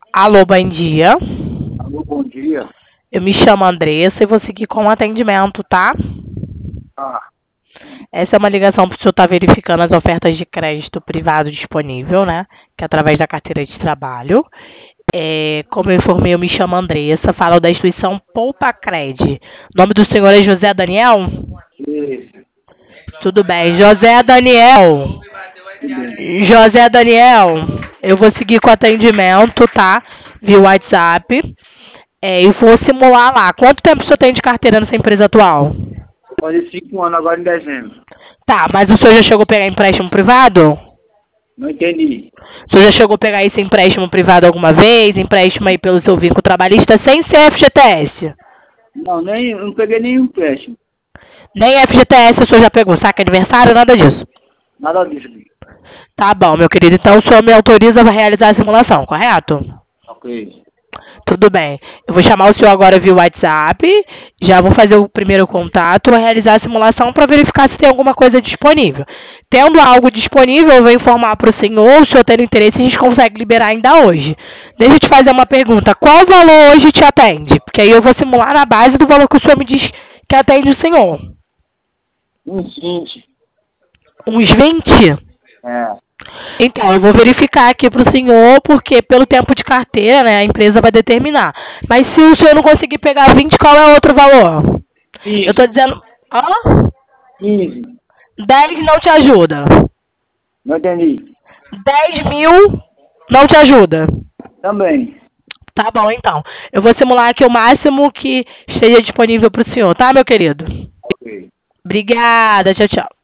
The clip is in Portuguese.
Alô, bom dia. Alô, bom dia. Eu me chamo Andressa e vou seguir com o atendimento, tá? Ah, Essa é uma ligação para o senhor estar verificando as ofertas de crédito privado disponível, né? Que é através da carteira de trabalho. Como eu informei, eu me chamo Andressa, falo da instituição Poupa Cred. O nome do senhor é José Daniel? isso, Tudo bem. José Daniel. tudo bem. José Daniel, eu vou seguir com o atendimento, tá? Via WhatsApp. E vou simular lá. Quanto tempo o senhor tem de carteira nessa empresa atual? Vou fazer 5 anos agora em dezembro. Tá, mas o senhor já chegou a pegar empréstimo privado? Não entendi. O senhor já chegou a pegar esse empréstimo privado alguma vez? Empréstimo aí pelo seu vínculo trabalhista sem ser FGTS? Não, não peguei nenhum empréstimo. Nem FGTS o senhor já pegou, saque aniversário, nada disso. Nada disso. Tá bom, meu querido. Então o senhor me autoriza a realizar a simulação, correto? Ok. Tudo bem. Eu vou chamar o senhor agora via WhatsApp. Já vou fazer o primeiro contato, vou realizar a simulação para verificar se tem alguma coisa disponível. Tendo algo disponível, eu vou informar para o senhor. Se o senhor tem interesse, a gente consegue liberar ainda hoje. Deixa eu te fazer uma pergunta. Qual valor hoje te atende? Porque aí eu vou simular na base do valor que o senhor me diz que atende o senhor. Uns 20. Uns 20? É. Então, eu vou verificar aqui para o senhor, porque pelo tempo de carteira, né, a empresa vai determinar. Mas se o senhor não conseguir pegar 20, qual é o outro valor? Eu estou 15. dizendo... Hã? 15. 10 não te ajuda. Não entendi. 10.000 não te ajuda. Também. Tá bom, então. Eu vou simular aqui o máximo que esteja disponível para o senhor, tá, meu querido? Ok. Obrigada, tchau, tchau.